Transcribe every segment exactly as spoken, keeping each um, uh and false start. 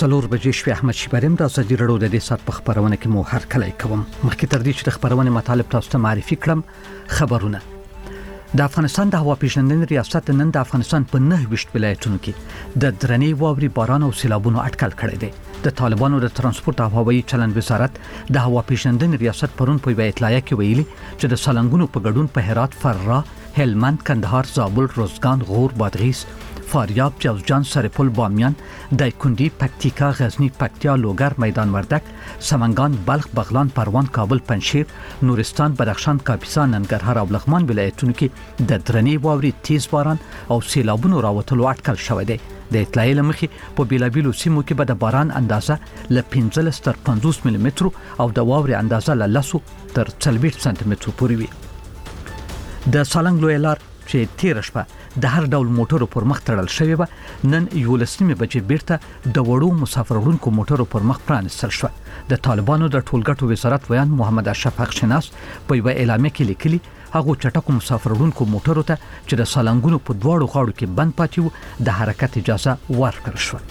څلور بجې شوې. احمد شیبریم د ازادي راډیو د دې سات په خبرونه کې مو هر کله کوم. مخکې تر دې چې د خبرونه مطالب تاسو ته معرفي کړم، خبرونه. د افغانستان د هوا پیژندنې ریاست نن د افغانستان په نه ویشت ولایتونو کې د درنې واوري، باران او سیلابونو اټکل کړی دی. د طالبانو د ترانسپورت او هوایي چلند وزارت د هوا پیژندنې ریاست پرون په یوه اطلاعیه کې ویلي چې د سالنګونو په ګډون په هرات، فراه، هلمند، کندهار، زابل، روزګان، غور، بادغیس، فاریاب، جوزجان، سرپل، بامیان، دایکنډي، پکتیکا، غزنی، پکتیا، لوګر، میدان وردک، سمنګان، بلخ، بغلان، پروان، کابل، پنجشیر، نورستان، بدخشان، کاپیسا، ننګرهار او لغمان ولایتونو کې د درنې واوري، تیز باران او سیلابونو راوتلو اټکل شوی دی. د اطلاعیې له مخې په بیلابیلو سیمو کې به د باران اندازه له پنځلس تر پنځوس ملي مترو او د واورې اندازه له لسو تر څلوېښت سانتي مترو پورې وي. د سالنګ لویه لار چې تیر شپه د هر ډول موټرو پر مخ تړل شوی و، نن یولس نیمې بجې بیرته د وړو مسافر وړونکو موټرو پر مخ پرانستل شو. د طالبانو د ټولګټو وزارت ویان محمد اشرف حقشناس په یوه اعلامیه کې لیکلي هغه چټکو مسافر وړونکو موټرو ته چې د سالنګونو په دواړو غاړو کې بند پاتې وو د حرکت اجازه ورکړل شوه.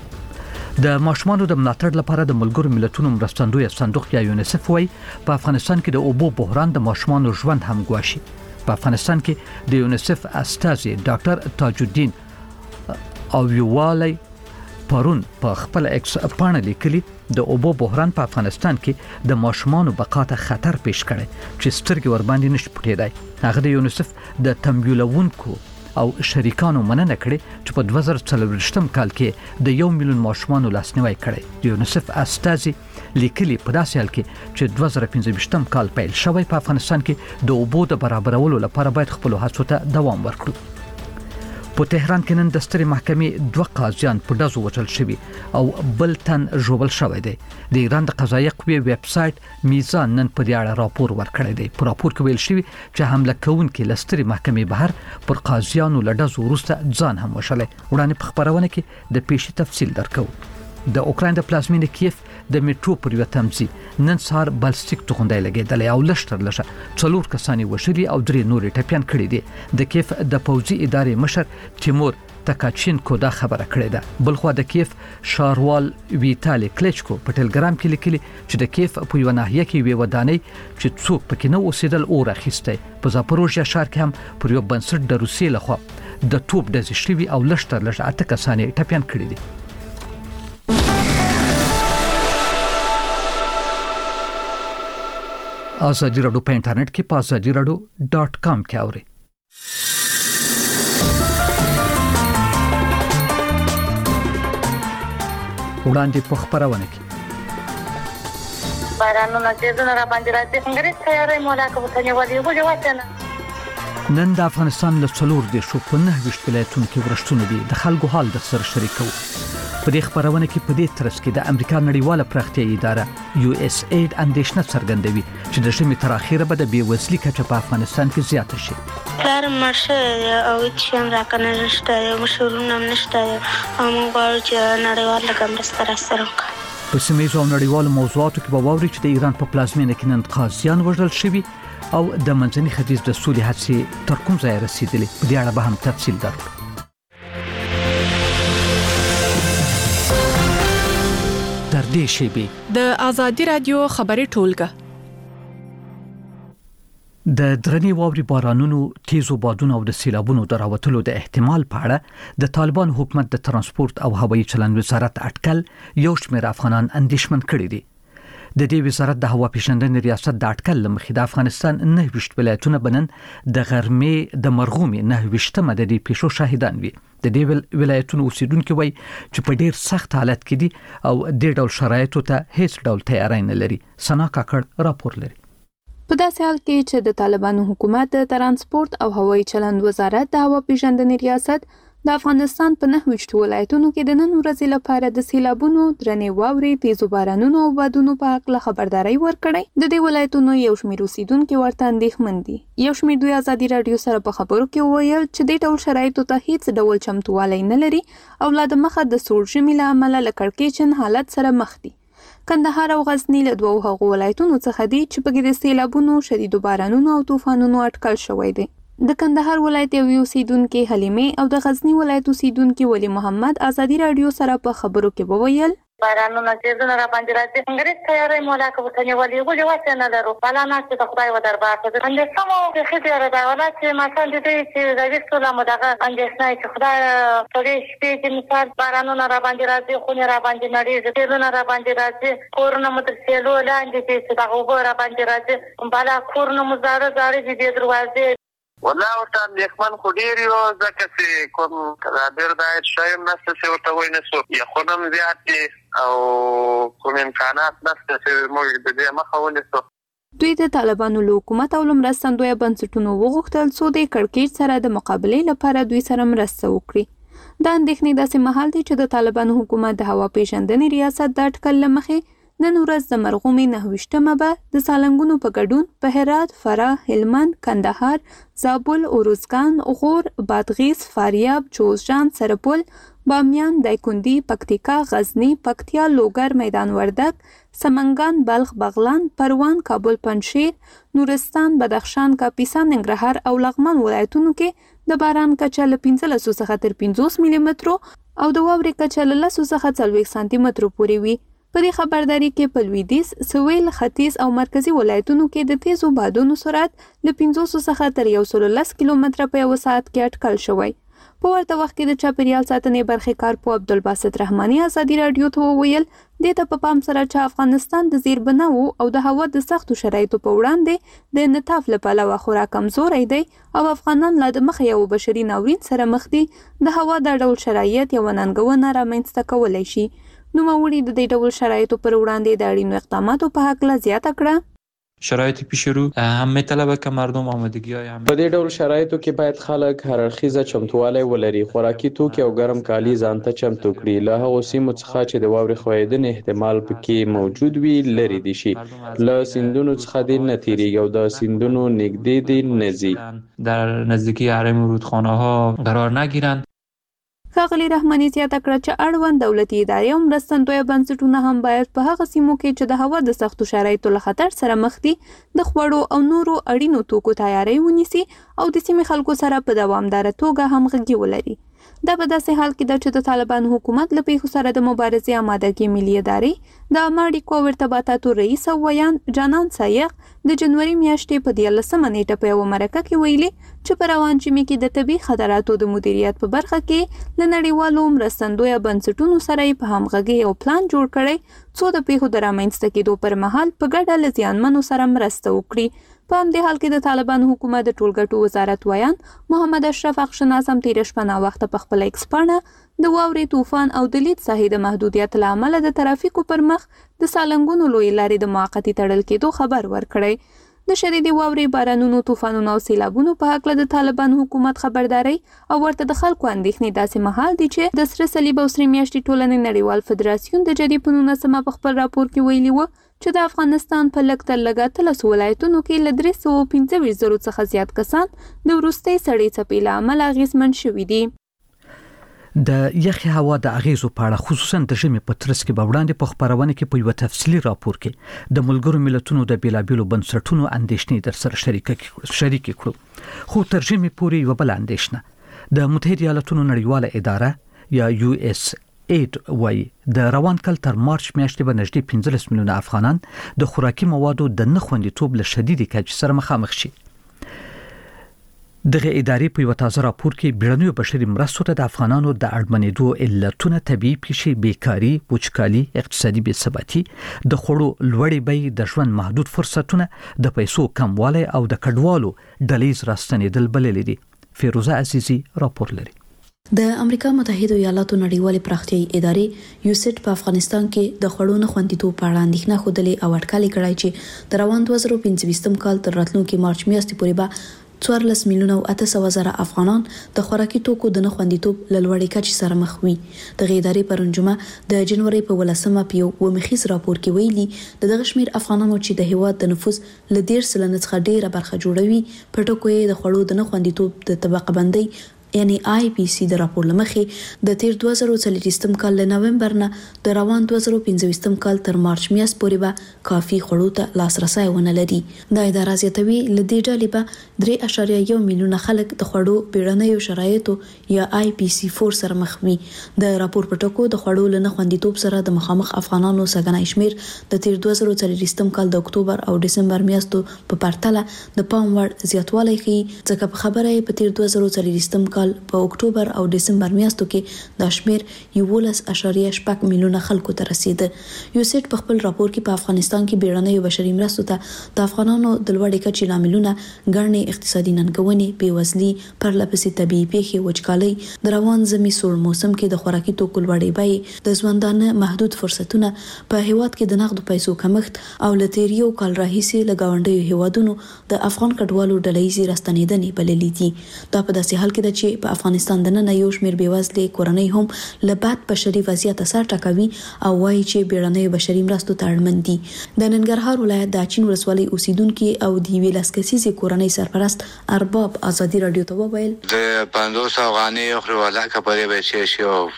د ماشومانو د ملاتړ لپاره د ملګرو ملتونو مرستندوی صندوق یا یونیسف وايي په افغانستان کې د اوبو بحران د ماشومانو ژوند هم ګواښي. په افغانستان کې د یونیسف استازي ډاکټر تاج الدین او یووالی پرون په خپل ایکس پاڼه لیکلي د اوبو بحران په افغانستان کې د ماشومانو بقا ته خطر پیش کړي چې سترګې ور باندې نشي پټېدای. هغه د یونیسف د تمویلونکو او شریکانو مننه کړې چې په دوه زره څلوېښتم کال کې د یو میلیون ماشومانو لاسنیوی کړي. د یونیسف استازي لیکلي په داسې حال کې چې دوه زره پنځه ویشتم کال پیل شوی په افغانستان کې د اوبو د برابرولو لپاره باید خپل هڅو ته دوام ورکړو. په تهران کې نن د سترې محکمې دوه قاضیان په ډزو وژل شوي او بل تن ژوبل شوی دی. د ایران د قضایي قوې ویب سایټ میزان نن په دې اړه راپور ورکړی دی. په راپور کې ویل شوي چې حمله کوونکي له سترې محکمې بهر پر قاضیانو له ډزو وروسته ځان هم وشلی. وړاندې په خپرونه کې د پیشي تفصیل درکو. د اوکراین د پلازمینې کیف د میټرو پر یوه تمځي نن سهار بالستیک توغندی لګېدلی او لږ تر لږه څلور کسان یې وژلي او درې نورې ټپیان کړي دي. د کیف د پوځي ادارې مشر تیمور تکاچینکو دا خبره کړې ده. بلخوا د کیف شاروال ویتالی کلیچکو په ټلګرام کې لیکلي چې د کیف په یوه ناحیه کې یوې ودانۍ چې څوک پکې نه اوسېدل اور اخیستی. په زاپروژیا ښار کې هم پر یو بنسټ د روسیې لخوا د توپ ډزې شوي او لږ تر لږه اته کسان یې ټپیان کړي دي. ازادي راډیو په انټرنیټ کې په ازادي راډیو ډاټ کام کې اورئ. وړاندې په خبرونه کې بارانونه چې زونه را باندې راځي څنګه تیارې مولا کوم څنګه ودی وګورئ وته. نن د افغانستان له څلور د شو په نه ویشت ولایتونو کې ورښتونه دي. د خلکو حال د سره شریکو. په دې خبرونه کې په دې ترڅ کې د امریکا نړیواله پراختیایي اداره یو اس اید اندېښنه څرګندوي چې د ژمي تر اخره به د بېوزلۍ کچه په افغانستان کې زیاته شي. پلار مړ او هیڅ هم راکنه نشته، مشورونه هم نشته او موږ غواړو چې نړیواله لږه مرسته راسره وکړي. په سیمه ییزو او نړیوالو موضوعاتو کې به واورئ چې د ایران په پلازمینه کې نن قاضیان وژل شوي او د منځني ختیځ د سولې هڅې تر کوم ځایه رسېدلې. په دې اړه به هم تفصیل درکړو. تر دې شیبې د ازادي راډیو خبري ټولګه د درنې واوري، بارانونو، تیزو بادونو او د سیلابونو د راوتلو د احتمال په اړه د طالبان حکومت د ترانسپورت او هوایي چلند وزارت اټکل یو شمېر افغانان اندېښمن کړي دي. د دې وزارت د هوا پیژندنې ریاست د اټکل لمخې د افغانستان نه ویشت ولایتونه بنن د غرمې د مرغومي نه ویشتمه د دې پیښو شاهدان وي. د دې ولایتونو اوسیدونکو وایي چې په ډیر سخت حالت کې دي او د ډول شرایطو ته هیڅ ډول تیاری نه لري. سنا کاکړ راپور لري. په داسې حال کې چې د طالبانو حکومت د ترانسپورت او هوایي چلند وزارت د هوا پیژندنې ریاست د افغانستان په نه ویشت ولایتونو کې د نن ورځې لپاره د سیلابونو، درنې واورې، تیزو بارانونو او بادونو په اړه خبرداري ورکړې. د دې ولایتونو یو شمېر اوسیدونکو ورته اندېښمن دي. یو شمېر دوی ازادي راډیو سره په خبرو کې وویل چې د ډول شرایطو ته هیڅ ډول چمتووالی نه لري او لا د مخه د سوړ ژمي له امله له کړکېچن حالت سره مخ دي. کندهار او غزنی له دوه هغو ولایتونو څخه دي چې پکې د سیلابونو، شدیدو بارانونو او طوفانونو اټکل شوی دی. د کندهار ولایت یو اوسیدونکو حلیمه او د غزنی ولایت اوسیدونکو ولی محمد ازادي رادیو سره په خبرو کې وویل بارانونه چې زونه را باندې راځي انګریز تیارې مولا کوتنی ولې وګړي واسه نه لرو بلانا چې د خدای و دربار ته باندې سمو د خدای را دا ولات ما څنګه دې چې د وښتو مو دغه اندېښنه چې خدای ټولې شپې چې مثال بارانونه را باندې راځي خو نه را باندې نړۍ زیرونه را باندې راځي کورونه مو تر سیلو لاندې چې دغه وګړه را باندې راځي بالا کورونه مو زاره زاره دې دروازې والله ورته اندېښمن خو ډېر یو ځکه چې کوم ډېر د عاید شایم نشته چې ورته وایي نه څوک یخونه هم زیات دي او کوم امکانات نشته چې موږ د دې مخه ونیسو. دوی د طالبانو له حکومت او مرستندویه بنسټونو وغوښتل څو د کړکېچ سره د مقابلې لپاره دوی سره مرسته وکړي. دا اندېښنې داسې مهال دی چې د طالبانو حکومت د هوا پیژندنې ریاست د اټکل له مخې نن ورځ د مرغومي نهویشتمه به د سالنګونو په ګډون په هرات، فراه، هلمند، کندهار، زابل، اروزګان، غور، بادغیس، فاریاب، جوزجان، سرپل، بامیان، دایکنډي، پکتیکا، غزنی، پکتیا، لوګر، میدان وردګ، سمنګان، بلخ، بغلان، پروان، کابل، پنجشیر، نورستان، بدخشان، کاپیسا، ننګرهار او لغمان ولایتونو کې د باران کچه له پنځلس څخه تر پنځوس ملي مترو او د واورې کچه له لس څخه څلوېښت سانتي مترو پورې وي. په دې خبرداري کې په لویدیځ، سویل، ختیځ او مرکزی ولایتونو کې د تیزو بادونو سرعت له پنځوس څخه تر یو سل لس کیلومتره په یو ساعت کې اټکل شوی. په ورته وخت کې د چاپیریال ساتنې برخې کارپو عبدالباسط رحماني ازادي رادیو ته وویل دې ته په پام سره چې افغانستان د زیربناو او د هوا د سختو شرایطو په وړاندې د انعطاف له پلوه خورا کمزوری دی او افغانان لا د مخې یو بشري ناورین سره مخ دي، د هوا دا ډول شرایط یوه ننګونه رامنځته کولی شي. نوموړي د دې ډول شرایطو پر وړاندې د اړینو اقداماتو په هکله زیاته کړه. شرایط پیش رو هم میطلبه که مردم آمادگی های هم په دې ډول شرایطو کې باید خلک هر اړخیزه چمتووالی ولري، خوراکي توکي او ګرم کالي ځان ته چمتو کړي، له هغو سیمو څخه چې د واورې ښویېدنې احتمال پکې موجود وي لرې دي شي، له سیندونو څخه دې نه تیریږي او د سیندونو نږدې دې نه ځي، در نزدیکی حرم رودخانه ها قرار نگیرند. ښاغلي رحماني زیاته کړه چې اړوند دولتي ادارې او مرستندویه بنسټونه هم باید په هغه سیمو کې چې د هوا د سختو شرایطو له خطر سره مخ دي د خوړو او نورو اړینو توکو تیاری ونیسي او د سیمې خلکو سره په دوامداره توګه همغږي ولري. دا په داسې حال کې ده چې د طالبانو حکومت له پیښو سره د مبارزې آمادګي ملي ادارې د عامه اړیکو او ارتباطاتو رئیس او ویان جانان سایق د جنوري میاشتې په دیارلسمه نیټه په یوه مرکه کې ویلي چې په روان ژمي کې د طبي خطراتو د مدیریت په برخه کې له نړیوالو مرستندویه بنسټونو سره یې په همغږۍ یو پلان جوړ کړی څو د پیښو د رامنځته کېدو پر مهال په ګډه له زیانمنو سره مرسته وکړي. په همدې حال کې د طالبانو حکومت د ټولګټو وزارت ویان محمد اشرف اخشناس هم تېره شپه ناوخته په خپله ایکس پاڼه د واورې طوفان او د لید ساحې د محدودیت له امله د ترافیکو پر مخ د سالنګونو لویې لارې د موقتي تړل کېدو خبر ورکړی. د شدیدې واورې، بارانونو، طوفانونو او سیلابونو په هکله د طالبانو حکومت خبرداری او ورته د خلکو اندېښنې داسې مهال دي چې د سره صلیب او سرې میاشتې ټولنې نړیوال فدراسیون د جدي په نولسمه په خپل راپور کې ویلي و چې د افغانستان په لږ تر لږه اتلسو ولایتونو کې له درې سوه پنځه ویشت زرو څخه زیات کسان د وروستۍ سړې څپې له امله اغېزمن شوي دي. د یخي هوا د اغیزو په اړه خصوصا د ژمي په ترڅ کې به وړاندې په خبرونه کې په یو تفصیلي راپور کې د ملګرو ملتونو د بیلابیلو بنسټونو اندېښنې در سره شریک شریک کړو. خو تر ژمي پورې یو بل اندېښنه د متحده ایالاتونو نړیواله اداره یا یو اس ایډ وایي د روان کال تر مارچ میاشتې به نږدې پنځلس میلیونه افغانان د خوراکي موادو د نه خوندیتوب له شدیدې کچې سره مخامخ شي. دغه ادارې په یو تازه راپور کې بیړنیو بشري مرستو ته د افغانانو د اړمنېدو علتونه طبیعي پیښې، بیکاري، وچکالي، اقتصادي بېثباتي، د خوړو لوړې بیې، د ژوند محدود فرصتونه، د پیسو کموالی او د کډوالو ډلیز راستنېدل بللي دي. فیروزه عزیزي راپور لري. د امریکا متحده ایالاتو نړیوالې پراختیایي ادارې یوسیډ په افغانستان کې د خوړو نه خوندیتوب په اړه اندېښنه ښودلې او اټکل یې کړی چې د روان دوه زره پنځه ویشتم کال تر راتلونکي مارچ میاشتې پورې به څوارلس میلیونه او اته سوه زره افغانان د خوراکي توکو د نه خوندیتوب له لوړې کچې سره مخ وي. دغه ادارې پرون جمعه د جنوري په ولسمه په یو ومخیز راپور کې ویلي د دغه شمېر افغانانو چې د هیواد د نفوس له دېرش سلنه څخه ډېره برخه جوړوي په ټکو یې د خوړو د نه خوندیتوب د طبقه بندۍ یعنی آی پی سی د راپور لمخې د تیر دوه زره څلوېښتم کال له نومبر نه د روان دوه زره پنځه کال تر مارچ میاشت پورې به کافي خوړو ته لاسرسی ونه لري. دا اداره زیاتوي له دې ډلې به درې اعشاریه یو میلیونه خلک د خوړو بیړنیو شرایطو یا آی پی سی فور سره مخ وي. د راپور په ټکو د خوړو له نه خوندیتوب سره د مخامخ افغانانو سګنای شمیر د تیر دوه زره څلوېښتم کال د اکتوبر او دسمبر میاشتو په پرتله د پام وړ زیاتوالی ښیي، ځکه په خبره یې په تیر دوه زره څلوېښتم کال په اکتوبر او دسمبر میاشتو کې دا شمیر یولس اعشاریه شپږ میلیونه خلکو ته رسیده. یوسیټ په خپل راپور کې په افغانستان کې بیړنیو بشري مرستو ته د افغانانو د لوړې کچې لاملونه ګڼې اقتصادي ننګونې، بېوزلي، پرلهپسې طبیعي پیښې، وچکالۍ، د روان ژمي سوړ موسم کې د خوراکي توکو لوړې بیې، د ژوندانه محدود فرصتونه، په هیواد کې د نغدو پیسو کمښت او له تیر یو کال راهیسې له ګاونډیو هیوادونو د افغان کډوالو ډلهییزې راستنېدنې بللې دي. دا په داسې حال کې ده چې په افغانستان دننه یو شمېر بېوزلې کورنۍ هم له بد بشري وضعیت سر ټکوي او وایي چې بیړنیو بشري مرستو ته اړمن دي. د ننګرهار ولایت د اچین ولسوالۍ اوسیدونکي او د یوې لس کسیزې کورنۍ سرپرست ارباب ازادي راډیو ته وویل د پنځوس افغانۍ اخلي ولا کپړې به شي شي او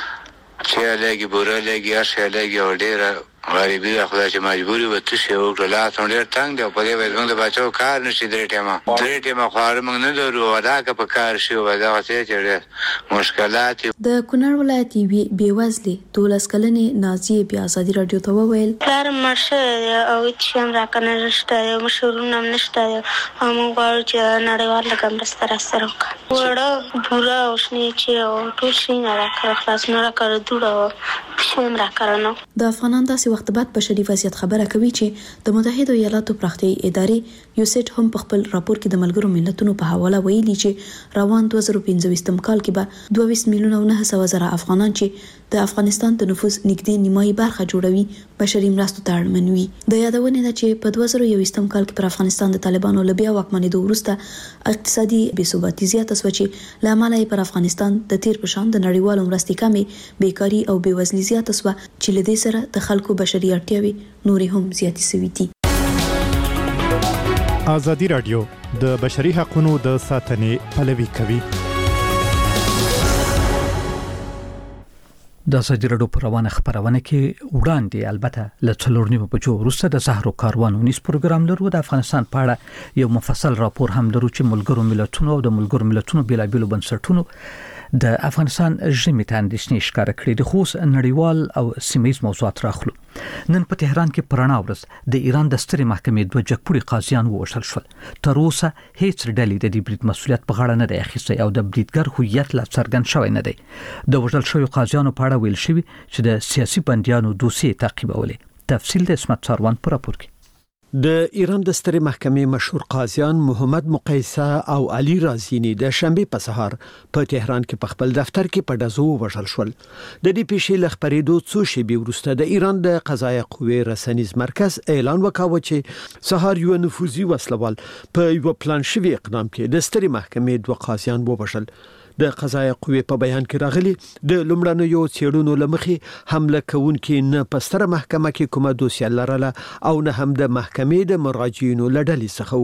چې لګي بوره لګي ارشه لګي او ډېر غریبي د خدای چې مجبوري و تو شي وکړه لا څنډه تنگ دی په دې وایي موږ د بچو کار نشي درې ټیمه درې ټیمه خو موږ نه درو ودا که په کار شي ودا څه چې مشکلات. د کونړ ولایت یوې بېوزلې دولس کلنې نازیې بیا ازادي راډیو ته وویل پلار مړ شوی او هېڅ هم راکنه نشته دی، مشورونه هم نشته دی او موږ غواړو چې نړیوال لږه مرسته راسره وکړي. وړه بوره او شنې چې او ټول شیونه راکړه، خلاصونه راکړه، دوړه او شی هم راکړه نه. د افغانان داسې وخت بعد بشري وضعیت خبره کوي چې د متحده ایالاتو پراختیایي ادارې یوسیټ هم په خپل راپور کې د ملګرو ملتونو په حواله ویلي چې روان دوه زره پنځه کال کې به دوه ویشت میلیونه او نهه سوه زره افغانان چې د افغانستان د نفوس نږدې نیمایي برخه جوړوي بشري مرستو ته اړمن وي. د یادونې ده چې په دوه زره یوویشتم کال کې پر افغانستان د طالبانو له بیا واکمنېدو وروسته اقتصادي بېثباتي زیاته شوه چې له امله یې پر افغانستان د تیر په شان د نړیوالو مرستې کمې، بیکاري او بېوزلي زیاته شوه چې له دې سره د خلکو بشري اړتیاوې نورې هم زیاتې شوې دي. ازادي راډیو د بشري حقوقو د ساتنې پلوي کوي. د ازادي راډیو په روانه خبرونه کې وړاندې البته له څلور نیمو بجو وروسته د سحر کاروان ونیس پروګرام لرو. د افغانستان په اړه یو مفصل راپور هم لرو چې ملګرو ملتونو او د ملګرو ملتونو بیلابېلو بنسټونو د افغانستان ژمي ته اندېښنې ښکاره کړې دي. خو نړیوال او سیمه‌ییز موضوعات راخلو. نن په تهران کې پرانا ورځ د ایران د سترې محکمې دوه جګپوړي قاضیان ووژل شول. تر اوسه هیڅ ډلې د دې برید مسؤلیت په غاړه نه دی اخیستی او د بریدګر هویت لا څرګند شوی نه دی. د وژل شویو قاضیانو په اړه ویل شوي چې د سیاسي بندیانو دوسیې تعقیبولې. تفصیل د اسمت ساروان په راپور کې. د ایران د سترې محکمې مشهور قاضیان محمد مقیسه او علي رازینی د شنبه په سهار په تهران کې په خپل دفتر کې په ډزو وژل شول. د دې پیښې له خبرېدو څو شېبې وروسته د ایران د قضایي قوې رسنیز مرکز اعلان وکاوه چې سهار یو نفوذي وسلوال په یو پلان شوی اقدام کې د سترې محکمې دوه قاضیان ووژل. د قضایي قوې په بیان کې راغلي د لومړنیو څېړنو لمخې حمله کوونکي نه په ستره محکمه کې کومه دوسیه لرله او نه هم د محکمې د مراجعینو له ډلې څخه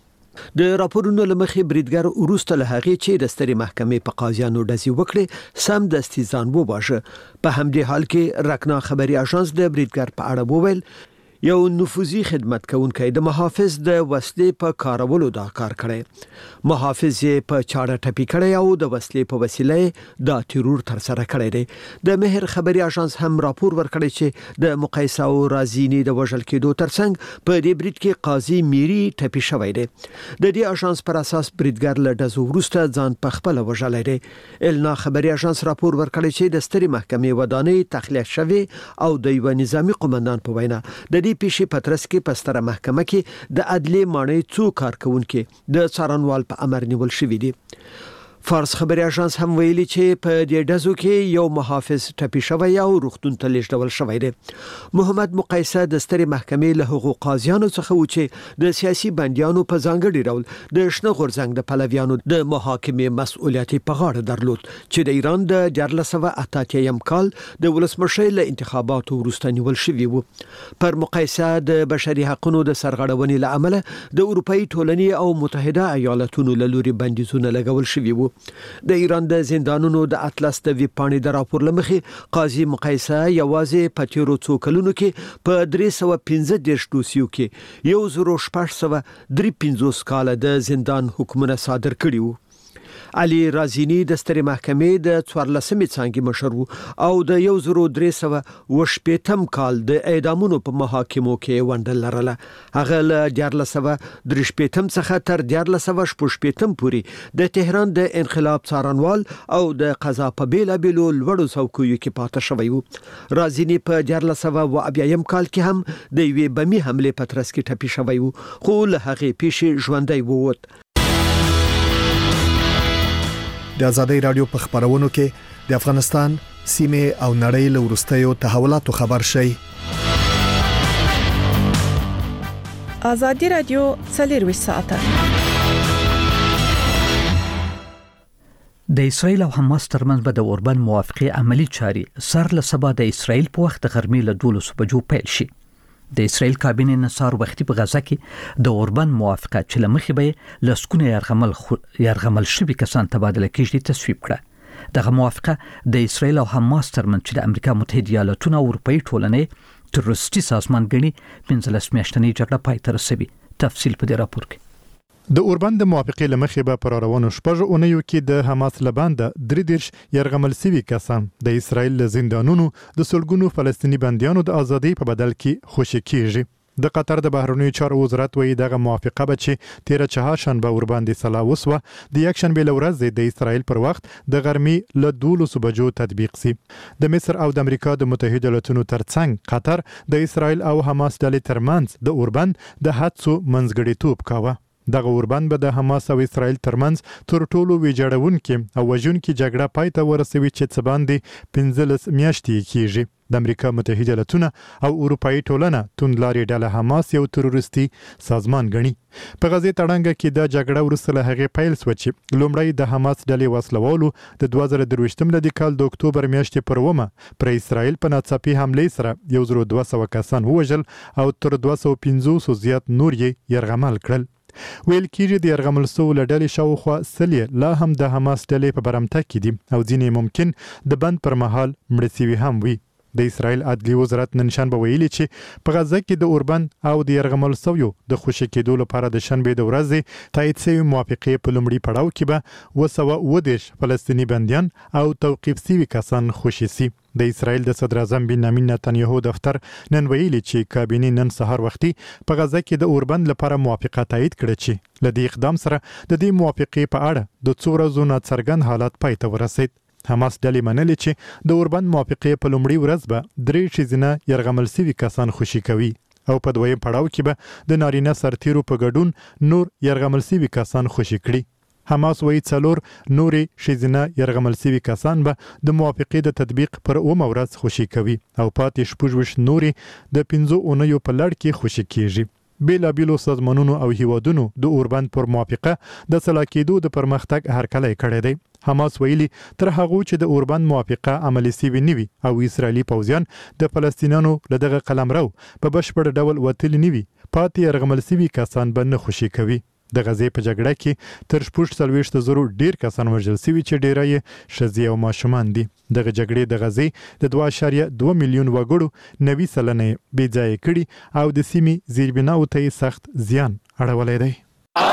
و. د راپورونو لمخې بریدګر وروسته له هغې چې د سترې محکمې په قاضیانو ډزې وکړې سم دستي ځان وواژه. په همدې حال کې رکنا خبري اژانس د بریدګر په اړه وویل یو نفوذي خدمت کوونکی د محافظ د وسلې په کارولو دا کار کړی. محافظ یې په چاړه ټپي کړی او د وسلې په وسیله دا تیرور تر سره کړی دی. د مهر خبري اژانس هم راپور ورکړی چې د مقیسه او رازینی د وژل کېدو ترڅنګ په دې برید کې قاضي میری ټپي شوی دی. د دې اژانس پر اساس بریدګر له ډزو وروسته ځان په خپل وژلی دی. النا خبري اژانس راپور ورکړی چې د سترې محکمې ودانۍ تخلیه شوی او د یو نظامی قومندان په وینا د دې پیښې په ترڅ کې په ستره محکمه کې د عدلي ماڼۍ څو کارکونکو د څارنوال په امر نیول شوی دي. فارس خبري اژانس هم ویلي چې په دې ډزو کې یو محافظ ټپي شوی او روغتون ته لیږدول شوی دی. محمد مقیسه د سترې محکمې له هغو قاضیانو څخه و چې د سیاسي بندیانو په ځانګړي ډول د شنه غورځنګ د پلویانو د محاکمې مسؤلیت په غاړه درلود چې د ایران د دیارلس سوه اته اتیا کال د ولسمشر له انتخاباتو وروسته نیول شوی و. پر مقیسه د بشري حقوقو د سرغړونې له امله د اروپאי ټولنې او متحده ایالاتونو له لوري بندیزونه لګول شوی و. د ایران د زندانونو د اطلس د ویبپاڼې د راپور لمخې قاضي مقایسه یوازې په تیرو څو کلونو کې په درې سوه پنځه دېرش دوسیو کې یو زرو شپږ سوه درې پنځوس کاله د زندان حکمونه صادر کړي وو. علي رازینی د سترې محکمې د څوارلسمې څانګې مشر وو او د یو زرو درې سوه اوه شپېتم کال د اعدامونو په محاکمو کې ونډه لرله. هغه له دیارلس سوه درې شپېتم څخه تر دیارلس سوه شپږ شپېتم پورې د تهران د انقلاب څارنوال او د قضا په بېلابېلو لوړو څوکیو کې پاتې شوی وو. رازینی په دیارلس سوه اوه اویایم کال کې هم د یوې بمي حملې په ترڅ کې ټپي شوی وو، خو له هغې پیښې ژوندی ووت. د آزادۍ رادیو په خبرونو کې د افغانستان سیمه او نړۍ له وروستیو تحولاتو خبر شي. آزادۍ رادیو څلور ساعته د اسرایل او حماس ترمنځ به د اوربند موافقه عملی چاري سر له سبا د اسرایل په وخت د غرمې له دولس بجو پیل شي. د اسرایل کابینه نصار وختي په غزا کې د اوربند موافقه چې لمخې به لسکونه يرغمل خو... يرغمل شوي کسان تبادله کیږي تصویب کړه. دغه موافقه د اسرایل او حماس ترمنځ چې د امریکا متحده ایالاتونو او اروپאי ټولنې تروریستي سازمان ګڼي پنځلس میاشتنۍ جګړه پای ته رسوي. تفصیل په دې راپور کې. د اوربند موافقه لمخې به پر روانو شپږ اونیو کې د حماس لباند درې دیرش يرغمل سوي کسان د اسرایل له زندانونو د سلګونو فلسطینی بنديانو د ازادۍ په بدل کې خوشی کیږي. د قطر د بهرنیو چارو وزارت وایي دغه موافقه به چې تیره چهارشنبه ورباندې سلا وسوه د یکشنبه لورځ د اسرایل پر وخت د غرمې له دولس بجو تطبیق سي. د مصر او د امریکا د متحده ایالاتونو ترڅنګ قطر د اسرایل او حماس ډلې ترمنځ د اوربند د حادثو منځګړیتوب کاوه. دغه اوربند به د حماس او اسرایل ترمنځ تر ټولو ویجاړونکې او وژونکې جګړه پای ته ورسوي چې څه باندې پنځلس میاشتې کیږي. د امریکا متحده ایالاتونه او اروپאי ټولنه توندلاري ډله حماس یو تروریستي سازمان ګڼي. په غزې تړنګ کې د جګړه وروسته له هغې پیل شو چې لومړی د حماس ډلې وسلوالو د دوه زره درویشتم لدی کال د اکتوبر میاشتې پر اومه پر اسرایل په ناڅاپي حملې سره یو زرو دوه سوه کسان ووژل او تر دوه سوه پنځوس زیات نور یې یرغمل کړل. ویل کېږي د یرغمل سوو له ډلې شاوخوا سلې لا هم د حماس ډلې په برمته کې دي او ځینې ممکن د بند پر مهال مړه سوي هم وي. د اسرایل عدلي وزارت نن شنبه ویلي چې په غزه کې د اوربند او د یرغمل سویو د خوشی کېدو لپاره د شنبه د ورځې تایید شوی موافقه په لومړي پړاو کې به اوه سوه اوه دېرش فلسطینی بنديان او توقیف شوي کسان خوشي سي. د اسرایل د صدر اعظم بنیامین نتنیاهو دفتر نن ویلي چې کابینه نن سهار وختي په غزه کې د اوربند لپاره موافقه تایید کړه چې لدی اقدام سره د دې موافقه په اړه د څو ورځو ناڅرګند حالت پای ته ورسید. حماس ډلې منلې چې د اوربند موافقه په لومړي ورځ به درې شیزنه يرغمل سوي کسان خوشي کوي او په دویم پړاو کې به د نارینه سرتیرو په ګډون نور يرغمل سوي کسان خوشي کړي. حماس وایي څلور نورې شیزنه يرغمل سوي کسان به د موافقه د تطبیق پر اومه ورځ خوشي کوي او پاتې شپږ نورې د پنځو اونیو په لړ کې خوشي کیږي. بیلا بیلو سازمانونو او هیوادونو د اوربند پر موافقه د سلا کېدو د پرمختګ هرکلی کړی دی. حماس ویلي تر هغه چې د اوربند موافقه عملي سوي نه وي او اسرایلی پوځیان د فلسطینیانو له دغه قلمرو په بشپړ ډول وتلي نه وي پاتې يرغمل سوي کسان به نه خوشي کوي. د غزې په جګړه کې تر شپږ څلوېښت زرو ډیر کسان وژل شوي چې ډیره یې ښځې او ماشومان دي. دغه جګړې د غزې د دوه اعشاریه دوه میلیون وګړو نوي سلنه بې ځایه کړي او د سیمې زیربناو ته سخت زیان اړولی دی.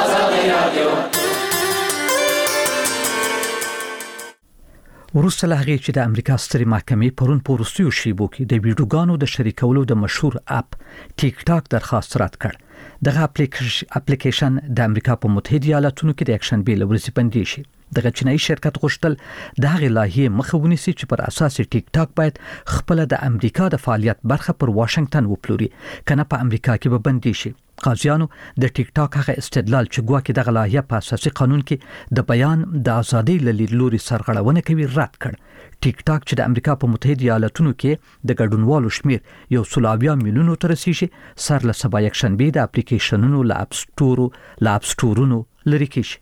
وروسته له هغې چې د امریکا سترې محکمې پرون په وروستیو شیبو کې د ویډیوګانو د شریکولو د مشهور اپ ټیک ټاک درخواست رد کړ. دغه اپلیکیشن د امریکا په متحده ایالاتونو کې د اکشن بیل ورځې بندي شي. دغه چینایي شرکت غوښتل د هغې لایحې مخه ونیسي چې پر اساس ټیک ټاک باید خپل د امریکا د فعالیت برخه پر واشنگټن وپلوري کنه په امریکا کې به بندي شي. قاضیانو د ټیک ټاک هغه استدلال چې ګواکې دغه لایحه په اساسي قانون کې د بیان د ازادۍ له لیدلوري سرغړونه کوي رد کړ. ټیک ټاک چې د امریکا په متحده ایالاتونو کې د ګډونوالو شمیر یو سل اویا میلیونو ته رسیږي سر له سبا یکشنبه د اپلیکیشنونو له اپ سټورو له اپ سټورونو لري کیږي.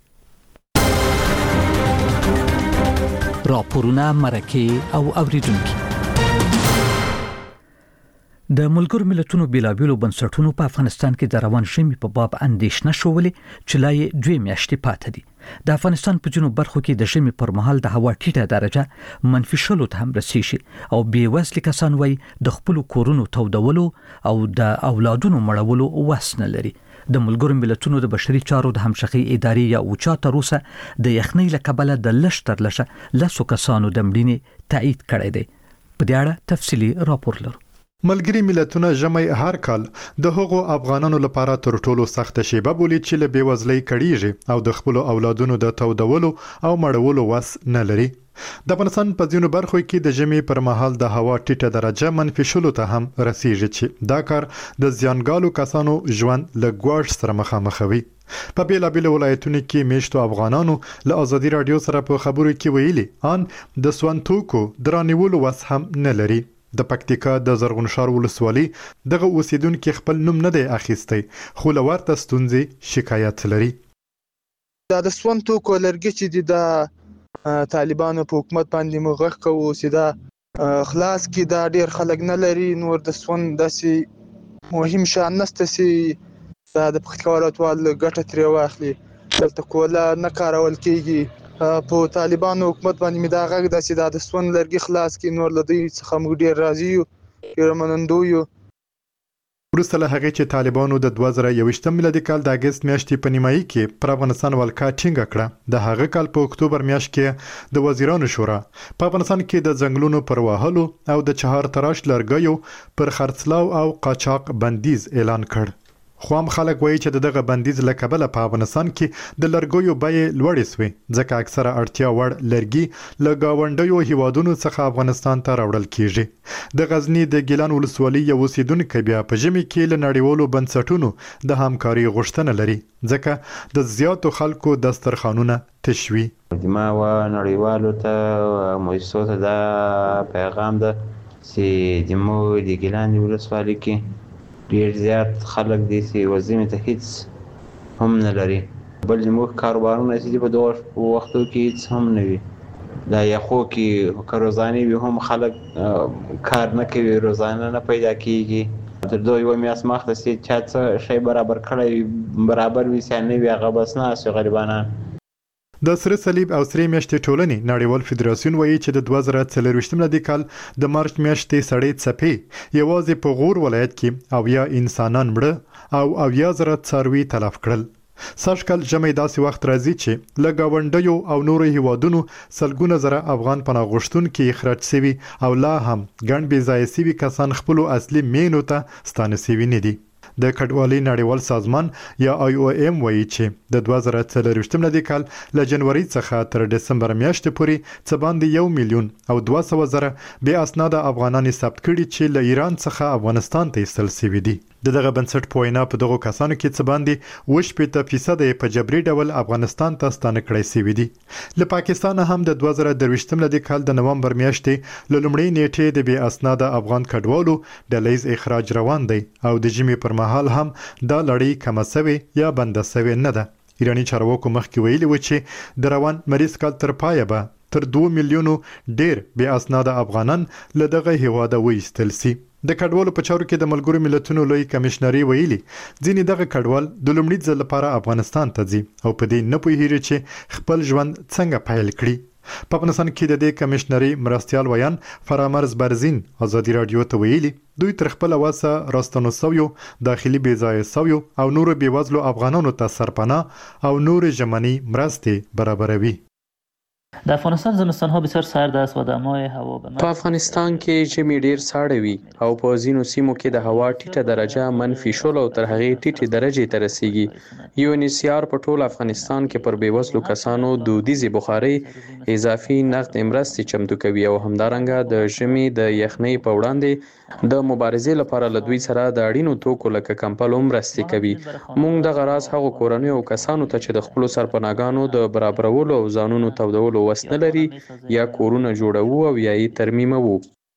راپورونه مرکه او اوریدونکو د ملګرو ملتونو بیلابیلو بنسټونو په افغانستان کې د روان ژمي په باب اندېښنه شولې چې لا یې دوه میاشتې پاتې دي. د افغانستان په ځینو برخو کې د ژمي پر مهال د هوا ټیټه درجه منفي شلو ته هم رسیږي او بې وزلي کسان وایي د خپل کورونو تودولو او د اولادونو مړولو وس نه لري. د ملګرو ملتونو د بشري چارو د همغږي ادارې یا اوچا تر اوسه د یخنۍ له کبله د لږ تر لږه لسو کسانو د مړینې تایید کړی دی. په دې اړه تفصیلي راپور لرو. ملګری ملتونه ژمي هر کال د هغو افغانانو لپاره تر ټولو سخت شیبه بولي چې له بیوزلۍ کړيږي او د خپل اولادونو د تودولو او مړولو وس نه لري. د افغانستان په ځینو برخو کې د ژمي پر مهال د هوا ټیټه درجه منفي شلو ته هم رسیږي چې دا کار د زیانګالو کسانو ژوند له ګواښ سره مخامخ وي. په بیلابیلو ولایتونو کې میشتو افغانانو له ازادي رادیو سره په خبرو کې ویلي ان د سوانتوکو درانیولو وس هم نه لري. د پکتیکا د زرغون شار ولسوالۍ دغه اوسیدونکو خپل نوم نه دی اخیستی خو لورته ستونزې شکایت لري. دا د سوانتوکو لرګي چې د طالبانو په حکومت باندې مغخ کوو چې دا خلاص کې دا ډیر خلک نه لري. نور د سون داسې مهم شان نشته چې دا د پکتیکا ولایتوال ګټه ترې واخلي. دلته کوله نه کارول کېږي. په طالبانو حکومت باندې مې دا غږ ده چې دا د سون لرګي خلاص کې نور له دوی څخه موږ ډېر راضي یو ډېر منندو یو. وروسته له هغې چې طالبانو د دوه زره یوویشتم میلادي کال د اګست میاشتې په نیمایي کې پر افغانستان ولکه ټینګه کړه، د هغه کال په اکتوبر میاشت کې د وزیرانو شورا په افغانستان کې د ځنګلونو پر وهلو او د چهار تراش لرګیو پر خرڅلاو او قاچاق بندیز اعلان کړ. خو هم خلک وایي چې دغه بندیز له کبله په افغانستان کې د لرګیو بیې لوړې سوې ځکه اکثره اړتیا وړ لرګي له ګاونډیو هیوادونو څخه افغانستان ته راوړل کیږي. د غزنی د ګیلان ولسوالۍ یو اوسیدونکی بیا په ژمي کې له نړیوالو بنسټونو د همکاري غوښتنه لري ځکه د زیاتو خلکو دسترخوانونه تشوي. ما و نړیوالو ته مؤسسو ته دا پیغام ده چې د مو د ګیلان ولسوالۍ کې ډیر زیات خلک دي چې وزمې ته هیڅ هم نه لري. بل زموږ کاروبارونه چې په دغه وختو کې هیڅ هم نه وي. دا یخو کې که روزانه وي هم خلک کار نه کوي، روزانه نه پیدا کېږي. تر دغه یوه میاشت مخته چې چا څه شی برابر کړی برابر وي چې نه وي هغه بس ناست وي غریبانان. د سره صلیب او سره میاشتې ټولنې نړیوال فدراسیون وایي چې د دوه زره څلرویشتم میلادي کال د مارچ میاشتې سړې څپې یوازې په غور ولایت کې اویا انسانان مړه او اویا زره څاروي تلف کړل. سږکال ژمی داسې وخت راځي چې له ګاونډیو او نورو هیوادونو سلګونه زره افغان پناه غوښتونکي اخراج شوي او لا هم ګڼ بې ځایه شوي کسان خپلو اصلي مینو ته ستانه شوي نه دي. د کډوالۍ نړیوال سازمان یا آی او ایم وایي چې د دوه زره څلرویشتم میلادي کال له جنوري څخه تر دسمبر میاشتې پورې څه باندې یو میلیون او دوه سوه زره بې اسناده افغانان ثبت کړي چې له ایران څخه افغانستان ته ایستل شوي دي. د دغه بنسټ په وینا په دغو کسانو کې څه باندې اووه شپېته فیصده په جبري ډول افغانستان ته ستانه کړی شوي دي. له پاکستانه هم د دوه زره درویشتم میلادي کال د نومبر میاشتې له لومړۍ نیټې د بې اسناده افغان کډوالو ډلیز اخراج روان دی او د ژمي پر مهال هم دا لړۍ کمه سوې یا بنده سوې نه ده. ایراني چارواکو مخکې ویلي و چې د روان مریض کال تر پایه به تر دوه میلیونو ډیر بې اسناده افغانان له دغه هیواده وایستل شي. د کډوالو په چارو کې د ملګرو ملتونو لوی کمشنري ویلي ځینې دغه کډوال د لومړي ځل لپاره افغانستان ته ځي او په دې نه پوهیږي چې خپل ژوند څنګه پیل کړي. په افغانستان کې د دې کمشنري مرستيال ویان فرامرز برزین ازادي رادیو ته ویلي دوی تر خپل واسه راستنو سویو داخلي بې ځایه سویو او نورو بېوزلو افغانانو ته سرپناه او نور ژمنی مرستې برابروي. د افغانستان زمستان ها بسیار سرد است و دمای هوا به په افغانستان کې ژمي ډیر ساړه وي او په ځینو سیمو کې د هوا ټیټه درجه منفي شل او تر هغې ټیټې درجې ته رسیږي. یو ان ایچ سی آر په ټول افغانستان کې پر بیوزلو کسانو دودیزې بخارۍ اضافي نقد مرستې چمتو کوي او همدارنګه د ژمي د یخنۍ په وړاندې د مبارزې لپاره له دوی سره د اړینو توکو لکه کمپلو مرستې کوي. موږ دغه راز هغو کورنیو او کسانو ته چې د خپلو سرپناهګانو د برابرولو او ځانونو تودولو وس نه لري یا کورونه جوړوو او یا یې ترمیموو.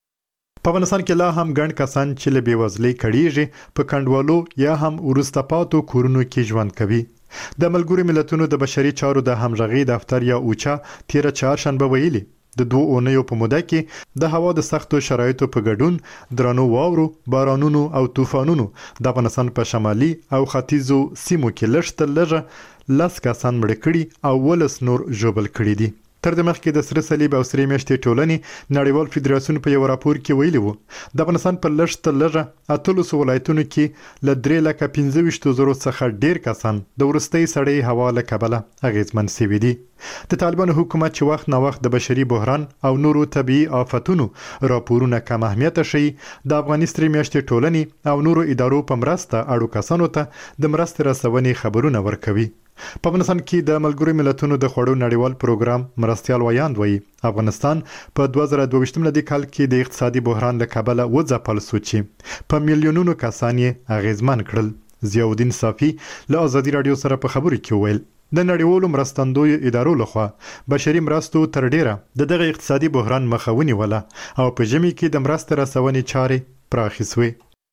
په افغانستان کې لا هم ګڼ کسان چې له بېوزلۍ کړیږي په کنډوالو یا هم وروسته پاتو کورونو کې ژوند کوي. د ملګرو ملتونو د بشري چارو د همغږۍ دفتر یا اوچا تیره چهارشنبه ویلي د دوه اونیو په موده کې د هوا د سختو شرایطو په ګډون درنو واورو، بارانونو او طوفانونو د افغانستان په شمالي او ختیځو سیمو کې لږ تر لږه لس کسان مړه کړي او ولس نور ژوبل کړي دي. تر د مخکې د سره صلیب او سرې میاشتې ټولنې نړیوال فدراسیون په یو راپور کې ویلي وو د افغانستان په لږ تر لږه اتلسو ولایتونو کې له درې لکه پنځه ویشت زرو څخه ډیر کسان د وروستۍ سړې هوا له کبله اغېزمن شوي دي. د طالبانو حکومت چې وخت نه وخت د بشري بحران او نورو طبيعي آفتونو راپورونه کم اهمیت شي، د افغاني سرې میاشتې ټولنې او نورو ادارو په مرسته اړو کسانو ته د مرستې رسونې خبرونه ورکوي. په افغانستان کې د ملګرو ملتونو د خوړو نړیوال پروګرام مرستيال ویاند وایي افغانستان په دوه زره دوه ویشت ملي کال کې د اقتصادي بحران له کبله وځپل شو چې په میلیونونو کسان یې اغېزمن کړل. ضیاءالدین صافي له ازادي رادیو سره په خبرو کې ویل د نړیوالو مرستندوی ادارو لخوا بشري مرستو تر ډیره د دغه اقتصادي بحران مخه ونیوله او په ژمي کې د مرستې رسونې چارې پراخې شوې.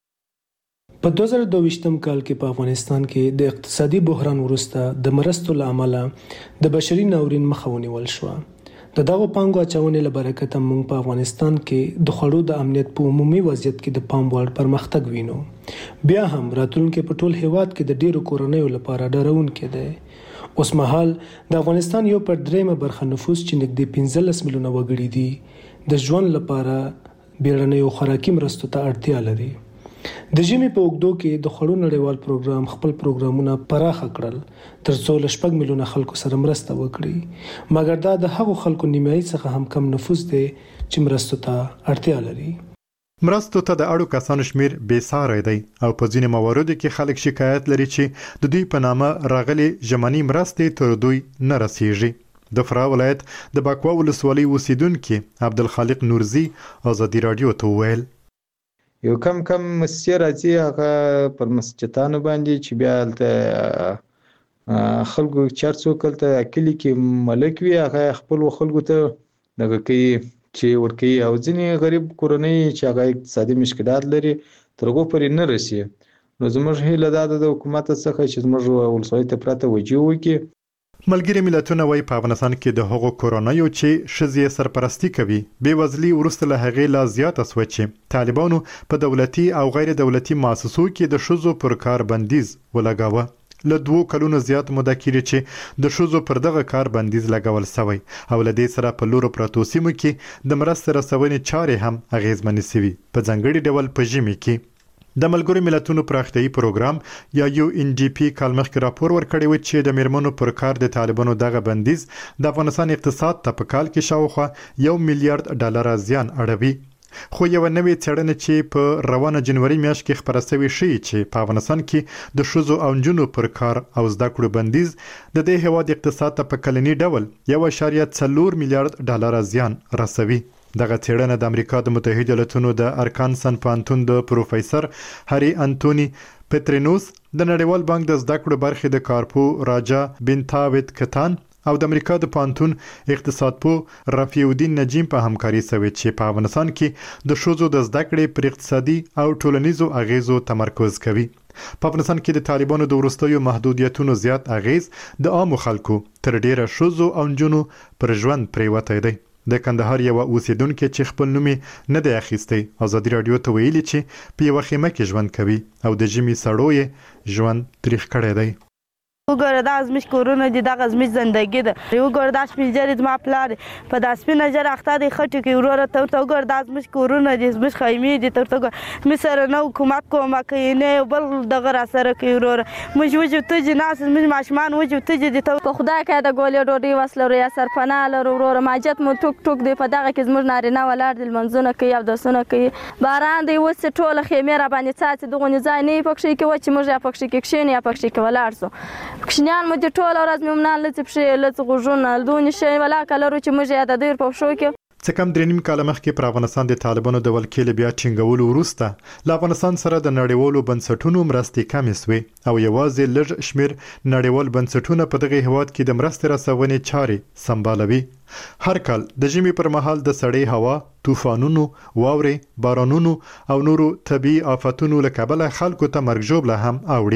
په دوه زره دوه ویشتم کال کې په افغانستان کې د اقتصادي بحران وروسته د مرستو له امله د بشري ناورین مخه ونیول شو. د دغه پانګو اچونې له برکته موږ په افغانستان کې د خوړو د امنیت په عمومي وضعیت کې د پام وړ پرمختګ وینو. بیا هم راتلونکي په ټول هیواد کې د ډیرو کورنیو لپاره ډارونکی دی. اوس مهال د افغانستان یو پر دریمه برخه نفوس چې نږدې پنځلس میلیونه وګړي دي د ژوند لپاره بیړنیو خوراکي مرستو ته اړتیا لري. د ژمي په اوږدو کې د خوړو نړیوال پروګرام خپل پروګرامونه پراخه کړل ترڅو له شپږ میلیونه خلکو سره مرسته وکړي، مګر دا د هغو خلکو نیمایي څخه هم کم نفوس دی چې مرستو ته اړتیا لري. مرستو ته د اړو کسانو شمیر بې ساری دی او په ځینې مواردو کې خلک شکایت لري چې د دوی په نامه راغلي ژمني مرستې تر دوی نه رسیږي. د فراه ولایت د باکوا ولسوالۍ اوسیدونکي عبدالخالق نورزي ازادي رادیو ته وویل یو کم کم مسجد راځي هغه پر مسجدانو باندې چې بیا هلته خلکو چرڅو کلته کلی کې ملک وي هغه خپل خلکو ته دغه کوي چې ورکوي او ځینې غریب کورنۍ چې هغه اقتصادي مشکلات لري تر هغو پورې نه رسي. نو زموږ هیله دا ده د حکومت څخه چې زموږ ولسوالۍ ته پرته توجه وکړي. ملګري ملتونه وايي په افغانستان کې د هغو کورنیو چې ښځې سرپرستی کوي بې وزلي وروسته له هغې لا زیاته شوه چې طالبانو په دولتي او غیر دولتي مؤسسو کې د ښځو پر کار بندیز ولګاوه. له دوو کلونو زیات موده کېږي چې د ښځو پر دغه کار بندیز لګول شوی او له دې سره په لورو پرتو سیمو کې د مرستې رسونې چارې هم اغېزمنې شوي، په ځانګړي ډول په ژمي کې. د ملګرو ملتونو پراختیایي پروګرام یا یو ان ډي پی کال مخکې راپور ورکړی و چې د میرمنو پر کار د طالبانو دغه بندیز د افغانستان اقتصاد ته په کال کې شاوخوا یو میلیارډ ډالر زیان اړوي. خو یو نوې څېړنه چې په روانه جنوري میاشت کې خبره شوې ښیي چې په افغانستان کې د ښځو او نجونو پر کار او زده کړو بندیز د دې هېواد اقتصاد ته په کلني ډول یو اعشاریه څلور میلیارډ ډالر زیان رسوي. دغه څېړنه د امریکا د متحده ایالاتونو د ارکانسن پوهنتون د پروفیسر هری انتونی پترینوس، د نړیوال بانک د زده کړو برخې د کارپو راجا بنتاوت کتان او د امریکا د پوهنتون اقتصاد پوه رفیع الدین نجیم په همکاري سوي چې په افغانستان کې د ښځو د زده کړې پر اقتصادي او ټولنیزو اغیزو تمرکز کوي. په افغانستان کې د طالبانو د وروستیو محدودیتونو زیات اغیز د عامو خلکو تر ډیره ښځو او نجونو پر ژوند پریوتی دی. د کندهار یو اوسیدونکو چې خپل نوم نه دی اخیستی ازادي رادیو ته ویلي چې په یو خیمه کې ژوند کوي او د ژمي سړو یې ژوند تریخ کړی دی. وګوره دا زموږ کورونه دي، دغه زموږ زندګي ده. وګوره دا سپین ږیری زما پلار دی په دا سپینه ږیره اخته دی خټو کې وروره ته ورته وګوره دا زموږ کورونه دي، زموږ خیمې دي. ته ورته وګوره زموږ سره نه حکومت کومک کوي نه یو بل دغه راسره کوي وروره. موږ وږي تږي ناست زموږ ماشومان وږي تږي دي. ته په خدای که د ګولې ډوډۍ وس لرو یا سرپناه لرو وروره ماجت مو ټوک ټوک دی. په دغه کې زموږ نارینه ولاړ دي لمونځونه کوي اودسونه کوي. باران دی اوس ټوله خیمې راباندې څاڅي، دغونې ځای نه یې پکښې کې وه چې موږ یا پکښې کې کښېنو یا پکښې کې ولاړ سو. کوچنیان مو دي ټوله ورځ مې منا لڅې پښې لڅ غوږونه دونې شی ولاکه لرو چې موږ یې د دوی په پښو کې. څه کم درې نیم کاله مخکې پر افغانستان د طالبانو د ولکې له بیا ټینګولو وروسته له افغانستان سره د نړیوالو بنسټونو مرستې کمې سوې او یوازې لږ شمېر نړیوال بنسټونه په دغه هیواد کې د مرستې رسونې چارې سمبالوي. هر کال د ژمي پر مهال د سړې هوا، طوفانونو، واورې، بارانونو او نورو طبیعي آفتونو له کبله خلکو ته مرګ ژوبله هم اوړي.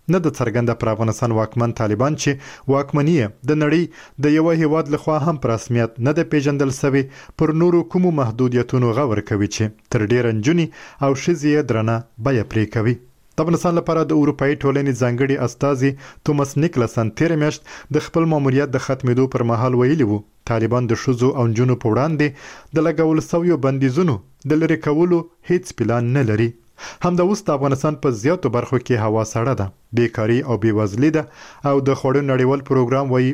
نه د څرګنده پر افغانستان واکمن طالبان چې واکمني د نړۍ د یو هیواد لخوا هم پر رسمیت نه د پیژندل شوی پر نورو کومو محدودیتونو غور کوي چې تر ډیر انجونی او شزیه درنه بیا پرې کوي. د افغانستان لپاره د اروپאי ټولنې ځانګړي استازي توماس نیکلسن تیر میاشت د خپل ماموریت د ختمېدو پر مهال ویلي وو طالبان د شوزو او جنونو په وړاندې د لګول سویو بندیزونو د لری کولو هیڅ پلان نه لري. همدا اوس د افغانستان په زیاتو برخو کې هوا سړه ده، بیکاری او بیوزلي ده او د خوړو نړیوال پروګرام وایي